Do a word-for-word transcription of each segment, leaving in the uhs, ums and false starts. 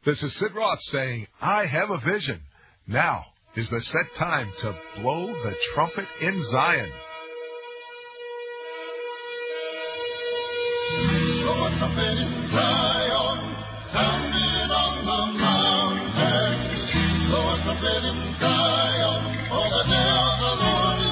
This is Sid Roth saying, I have a vision. Now is the set time to blow the trumpet in Zion. Blow a trumpet in Zion, sounding on the mountain. Blow a trumpet in Zion, for the day of the Lord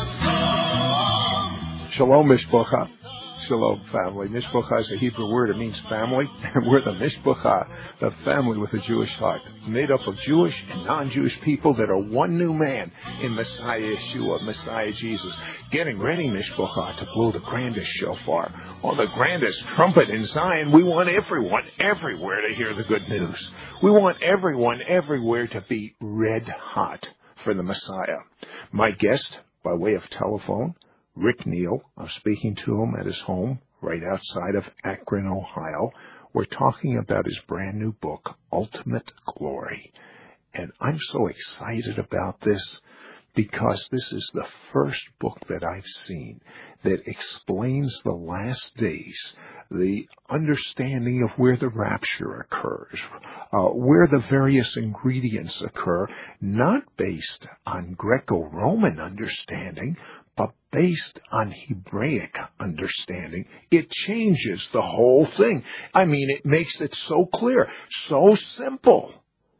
is come. Shalom, Mishpocha. Shalom, family. Mishpocha is a Hebrew word. It means family. And we're the Mishpocha, the family with a Jewish heart, made up of Jewish and non-Jewish people that are one new man in Messiah Yeshua, Messiah Jesus. Getting ready, Mishpocha, to blow the grandest shofar, or the grandest trumpet in Zion. We want everyone everywhere to hear the good news. We want everyone everywhere to be red hot for the Messiah. My guest, by way of telephone, Rick Neal. I'm speaking to him at his home right outside of Akron, Ohio. We're talking about his brand new book, Ultimate Glory. And I'm so excited about this because this is the first book that I've seen that explains the last days, the understanding of where the rapture occurs, uh, where the various ingredients occur, not based on Greco-Roman understanding, but based on Hebraic understanding. It changes the whole thing. I mean, it makes it so clear, so simple.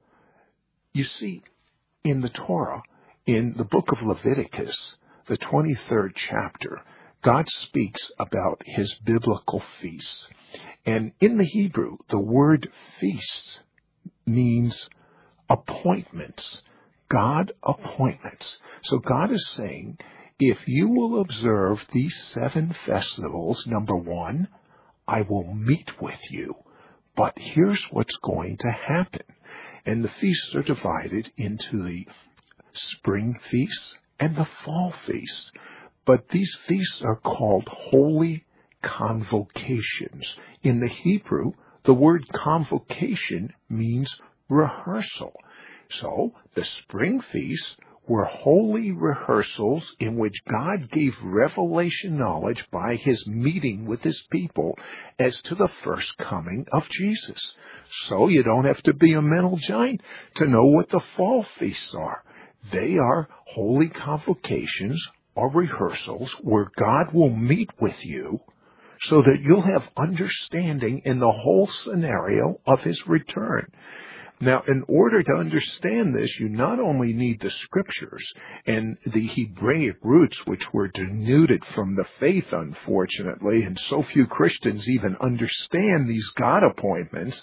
You see, in the Torah, in the book of Leviticus, the twenty-third chapter, God speaks about his biblical feasts. And in the Hebrew, the word feasts means appointments, God appointments. So God is saying, if you will observe these seven festivals, number one, I will meet with you. But here's what's going to happen. And the feasts are divided into the spring feasts and the fall feasts. But these feasts are called holy convocations. In the Hebrew, the word convocation means rehearsal. So the spring feasts were holy rehearsals in which God gave revelation knowledge by his meeting with his people as to the first coming of Jesus. So you don't have to be a mental giant to know what the fall feasts are. They are holy convocations or rehearsals where God will meet with you so that you'll have understanding in the whole scenario of his return. Now, in order to understand this, you not only need the scriptures and the Hebraic roots, which were denuded from the faith, unfortunately, and so few Christians even understand these God appointments,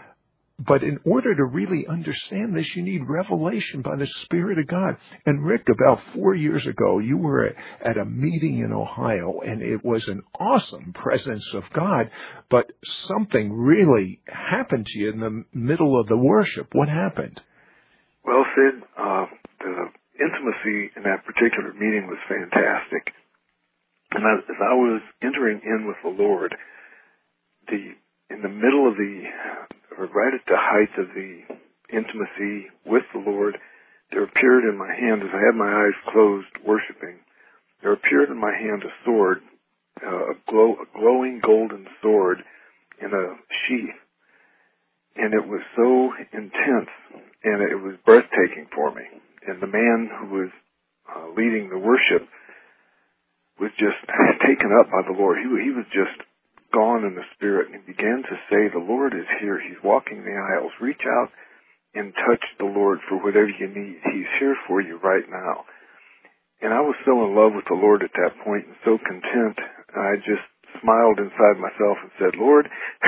but in order to really understand this, you need revelation by the Spirit of God. And Rick, about four years ago, you were at a meeting in Ohio, and it was an awesome presence of God, but something really happened to you in the middle of the worship. What happened? Well, Sid, uh, the intimacy in that particular meeting was fantastic. And as, as I was entering in with the Lord, the in the middle of the, or right at the height of the intimacy with the Lord, there appeared in my hand, as I had my eyes closed worshiping, there appeared in my hand a sword, uh, a, glow, a glowing golden sword in a sheath. And it was so intense, and it was breathtaking for me. And the man who was uh, leading the worship was just taken up by the Lord. He, he was just gone in the Spirit, and he began to say, the Lord is here. He's walking the aisles. Reach out and touch the Lord for whatever you need. He's here for you right now. And I was so in love with the Lord at that point and so content, I just smiled inside myself and said, Lord,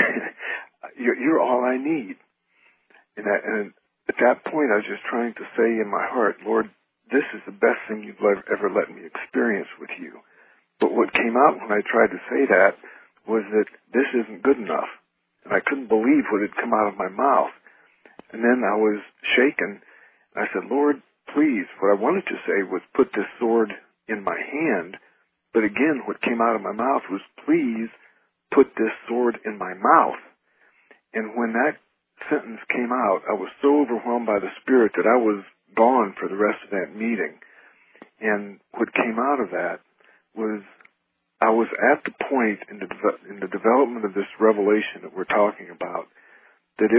you're, you're all I need. And, I, and at that point, I was just trying to say in my heart, Lord, this is the best thing you've ever let me experience with you. But what came out when I tried to say that was that this isn't good enough. And I couldn't believe what had come out of my mouth. And then I was shaken. I said, Lord, please, what I wanted to say was put this sword in my hand. But again, what came out of my mouth was, please put this sword in my mouth. And when that sentence came out, I was so overwhelmed by the Spirit that I was gone for the rest of that meeting. And what came out of that was I was at the point in the, in the development of this revelation that we're talking about that it was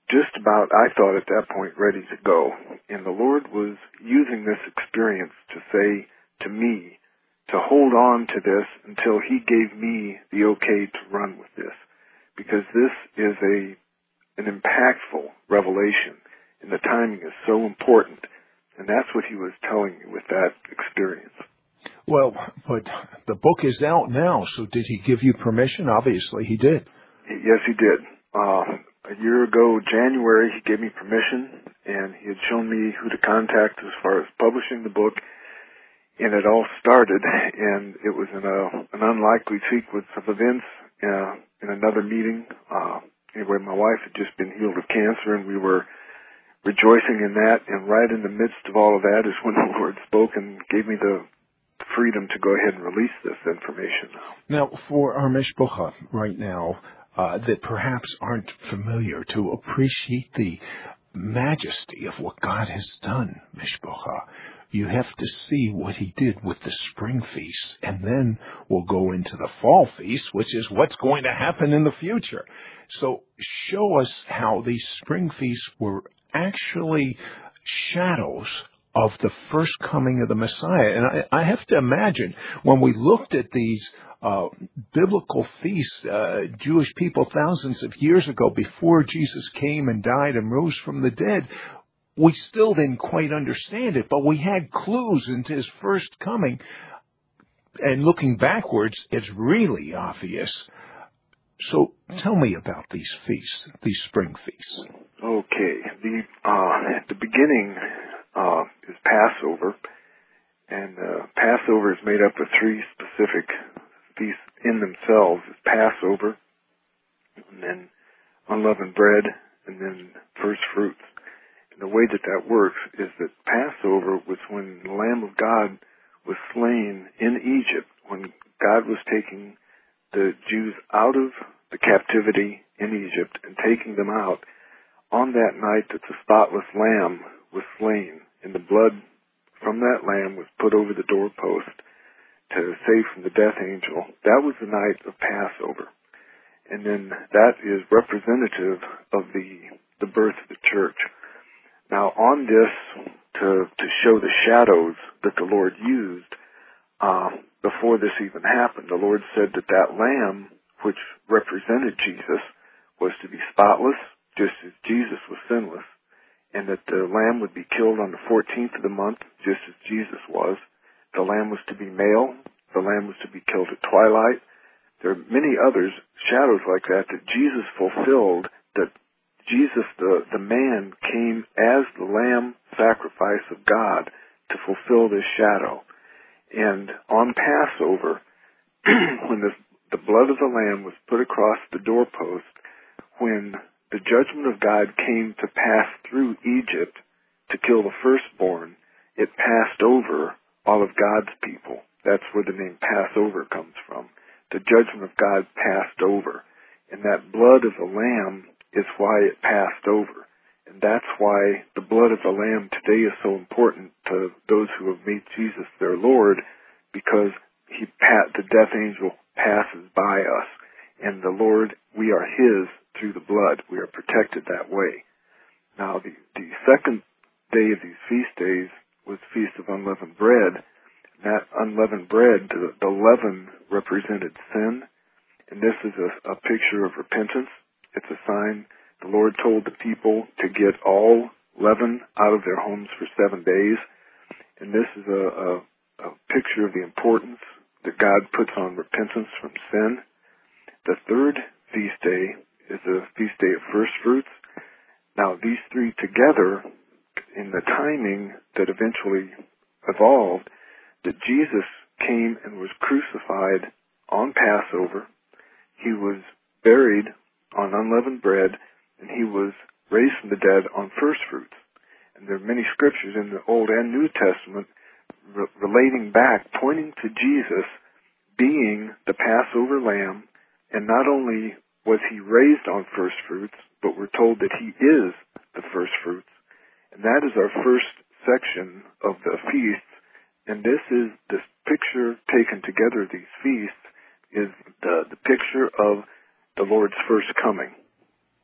just about, I thought at that point, ready to go. And the Lord was using this experience to say to me to hold on to this until He gave me the okay to run with this. Because this is a an impactful revelation, and the timing is so important. And that's what He was telling me with that experience. Well, but the book is out now, so did He give you permission? Obviously, He did. Yes, He did. Uh, a year ago, January, He gave me permission, and He had shown me who to contact as far as publishing the book. And it all started, and it was in a, an unlikely sequence of events uh, in another meeting. Uh, anyway, my wife had just been healed of cancer, and we were rejoicing in that. And right in the midst of all of that is when the Lord spoke and gave me the freedom to go ahead and release this information. Now, for our mishpucha right now, uh, that perhaps aren't familiar, to appreciate the majesty of what God has done, mishpucha, you have to see what He did with the spring feast, and then we'll go into the fall feast, which is what's going to happen in the future. So show us how these spring feasts were actually shadows of the first coming of the Messiah. And I, I have to imagine, when we looked at these uh, biblical feasts, uh, Jewish people thousands of years ago, before Jesus came and died and rose from the dead, we still didn't quite understand it, but we had clues into His first coming. And looking backwards, it's really obvious. So tell me about these feasts, these spring feasts. Okay. The uh, at the beginning uh, is Passover, and uh, Passover is made up of three specific feasts in themselves. It's Passover, and then unleavened bread, and then first fruits. And the way that that works is that Passover was when the Lamb of God was slain in Egypt, when God was taking the Jews out of the captivity in Egypt and taking them out. On that night that the spotless lamb was slain, and the blood from that lamb was put over the doorpost to save from the death angel. That was the night of Passover. And then that is representative of the the birth of the church. Now, on this, to to show the shadows that the Lord used, uh, before this even happened, the Lord said that that lamb, which represented Jesus, was to be spotless, just as Jesus was sinless, and that the lamb would be killed on the fourteenth of the month, just as Jesus was. The lamb was to be male. The lamb was to be killed at twilight. There are many others, shadows like that, that Jesus fulfilled, that Jesus, the, the man, came as the lamb sacrifice of God to fulfill this shadow. And on Passover, when the, the blood of the lamb was put across the doorpost, when the judgment of God came to pass through Egypt to kill the firstborn, it passed over all of God's people. That's where the name Passover comes from. The judgment of God passed over. And that blood of the lamb is why it passed over. And that's why the blood of the lamb today is so important to those who have made Jesus their Lord, because he the death angel passes by us. And the Lord, we are His through the blood. We are protected that way. Now, the, the second day of these feast days was Feast of Unleavened Bread. And that unleavened bread, the, the leaven represented sin. And this is a, a picture of repentance. It's a sign. The Lord told the people to get all leaven out of their homes for seven days. And this is a, a, a picture of the importance that God puts on repentance from sin. The third feast day is a feast day of first fruits. Now, these three together, in the timing that eventually evolved, that Jesus came and was crucified on Passover. He was buried on unleavened bread, and he was raised from the dead on first fruits. And there are many scriptures in the Old and New Testament re- relating back, pointing to Jesus being the Passover lamb. And not only was he raised on first fruits, but we're told that he is the first fruits. And that is our first section of the feasts. And this is, this picture taken together, these feasts, is the, the picture of the Lord's first coming.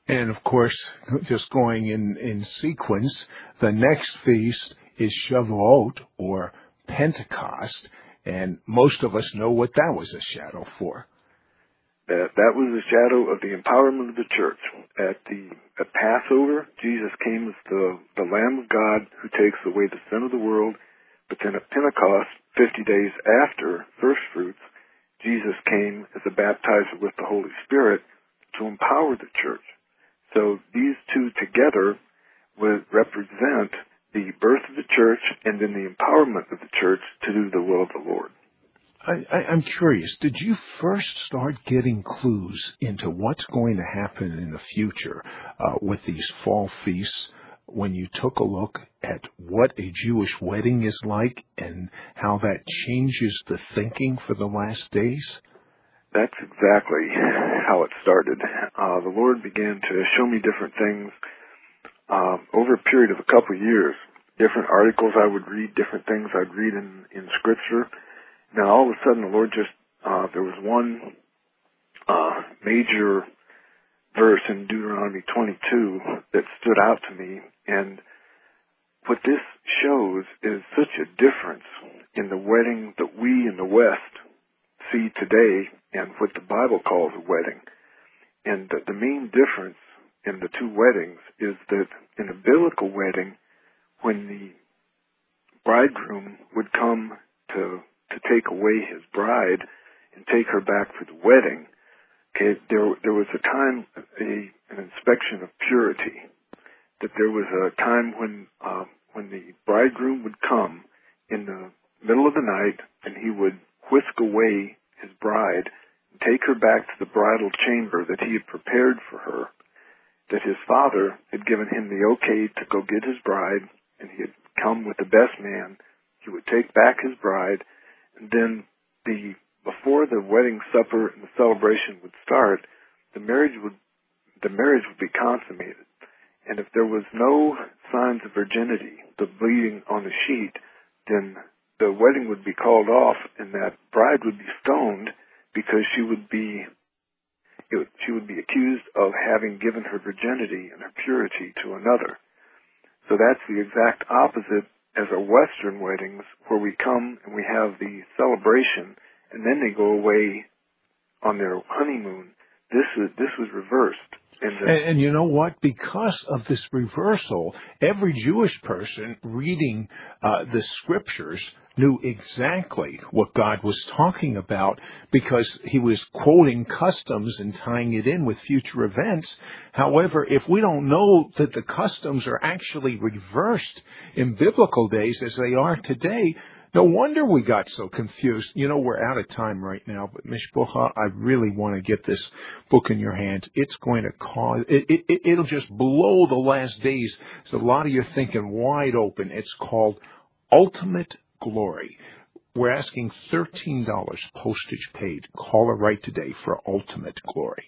And, of course, just going in, in sequence, the next feast is Shavuot, or Pentecost, and most of us know what that was a shadow for. That, that was a shadow of the empowerment of the church. At the at Passover, Jesus came as the, the Lamb of God who takes away the sin of the world. But then at Pentecost, fifty days after first fruits, Jesus came as a baptizer with the Holy Spirit to empower the church. So these two together would represent the birth of the church and then the empowerment of the church to do the will of the Lord. I, I, I'm curious, did you first start getting clues into what's going to happen in the future uh, with these fall feasts when you took a look at what a Jewish wedding is like and how that changes the thinking for the last days? That's exactly how it started. Uh, the Lord began to show me different things uh, over a period of a couple of years. Different articles I would read, different things I'd read in, in Scripture. Now, all of a sudden, the Lord just, uh, there was one uh, major verse in Deuteronomy twenty-two that stood out to me. And what this shows is such a difference in the wedding that we in the West see today and what the Bible calls a wedding. And the, the main difference in the two weddings is that in a biblical wedding, when the bridegroom would come to to take away his bride and take her back for the wedding, okay, there there was a time, a, an inspection of purity, that there was a time when uh, when the bridegroom would come in the middle of the night and he would whisk away his bride and take her back to the bridal chamber that he had prepared for her, that his father had given him the okay to go get his bride, and he had come with the best man. He would take back his bride, and then the before the wedding supper and the celebration would start, the marriage would the marriage would be consummated. And if there was no signs of virginity, the bleeding on the sheet, then the wedding would be called off, and that bride would be stoned because she would be it would, she would be accused of having given her virginity and her purity to another. So that's the exact opposite as our Western weddings, where we come and we have the celebration, and then they go away on their honeymoon. This is this was reversed. And, the, and, and you know what? Because of this reversal, every Jewish person reading uh, the Scriptures knew exactly what God was talking about, because he was quoting customs and tying it in with future events. However, if we don't know that the customs are actually reversed in biblical days as they are today, no wonder we got so confused. You know, we're out of time right now, but Mishpocha, I really want to get this book in your hands. It's going to cause, it, it, it'll just blow the last days. So a lot of you are thinking wide open. It's called Ultimate Glory. We're asking thirteen dollars postage paid. Call her right today for Ultimate Glory.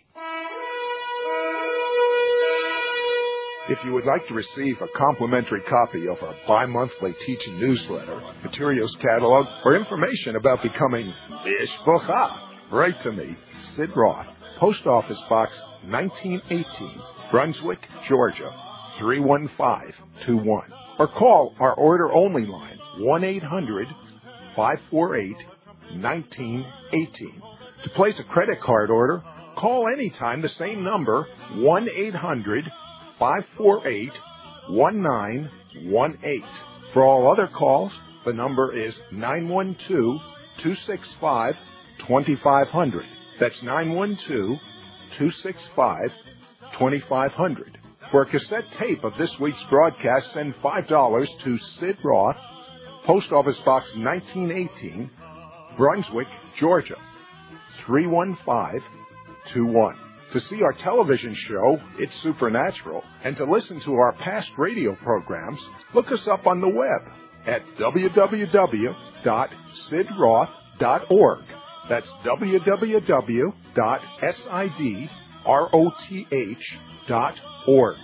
If you would like to receive a complimentary copy of our bi-monthly teaching newsletter, materials catalog, or information about becoming Mishpocha, write to me, Sid Roth, Post Office Box nineteen eighteen, Brunswick, Georgia, three one five two one. Or call our order-only line, one eight hundred five four eight one nine one eight. To place a credit card order, call anytime the same number, one eight hundred five four eight one nine one eight. For all other calls, the number is nine one two two six five two five zero zero. That's nine one two two six five two five zero zero. For a cassette tape of this week's broadcast, send five dollars to Sid Roth, Post Office Box nineteen eighteen, Brunswick, Georgia, three one five two one. To see our television show, It's Supernatural, and to listen to our past radio programs, look us up on the web at w w w dot sid roth dot org. That's w w w dot sid roth dot org.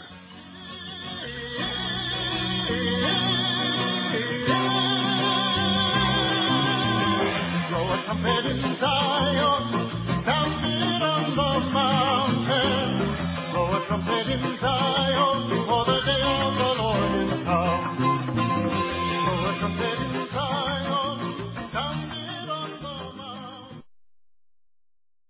Blow a trumpet in Zion, sound it on the mountain. Blow a trumpet in Zion, for the day of the Lord is come. Blow a trumpet in